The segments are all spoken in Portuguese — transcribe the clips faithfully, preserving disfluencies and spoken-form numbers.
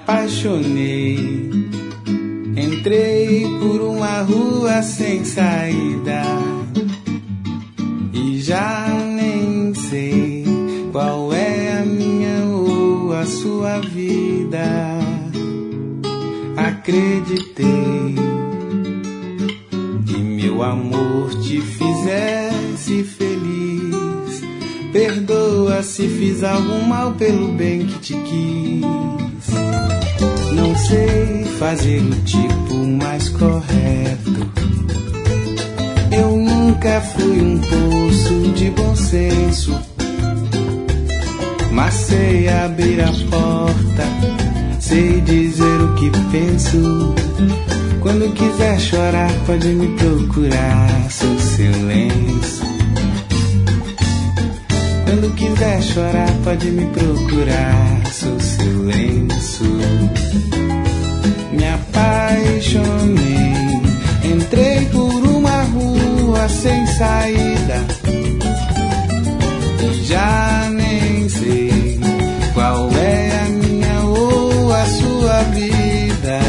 apaixonei. Entrei por uma rua sem saída e já nem sei qual é a minha ou a sua vida. Acreditei que meu amor te fizesse feliz. Perdoa se fiz algum mal pelo bem que te quis. Não sei fazer o tipo mais correto. Eu nunca fui um poço de bom senso, mas sei abrir a porta, sei dizer o que penso. Quando quiser chorar pode me procurar, sou seu lenço. Quando quiser chorar pode me procurar, sou seu lenço. Me apaixonei, entrei por uma rua sem saída e já nem sei qual é a minha ou a sua vida.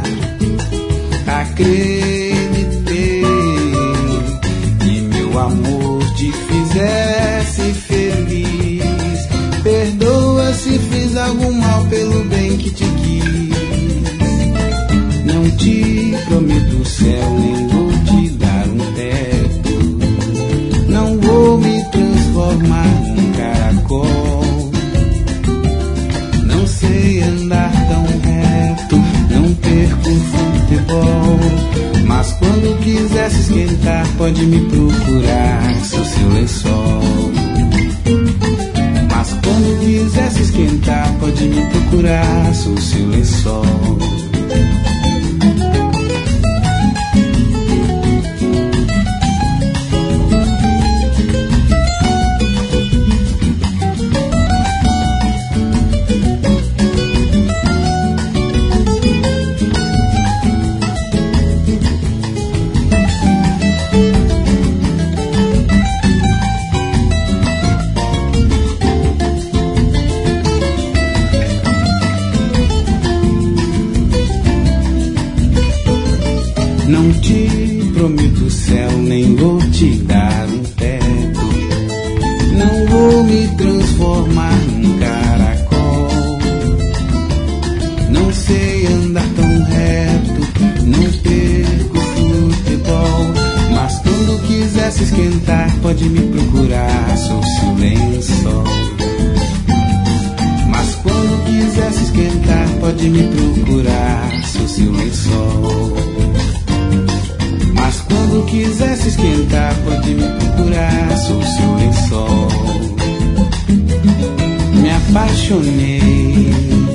Acreditei que meu amor te fizesse feliz. Perdoa se fiz algum mal pelo bem que te quis. Não te prometo o céu, nem vou te dar um teto. Não vou me transformar num caracol. Não sei andar tão reto, não perco o futebol. Mas quando quiser se esquentar pode me procurar, sou seu lençol. Mas quando quiser se esquentar pode me procurar, sou seu lençol. Não te prometo o céu, nem vou te dar um teto. Não vou me transformar num caracol. Não sei andar tão reto, não perco futebol. Mas quando quiser se esquentar pode me procurar, sou seu lençol. Mas quando quiser se esquentar pode me procurar, sou seu lençol. Mas quando quiser se esquentar pode me procurar, sou seu lençol. Me apaixonei,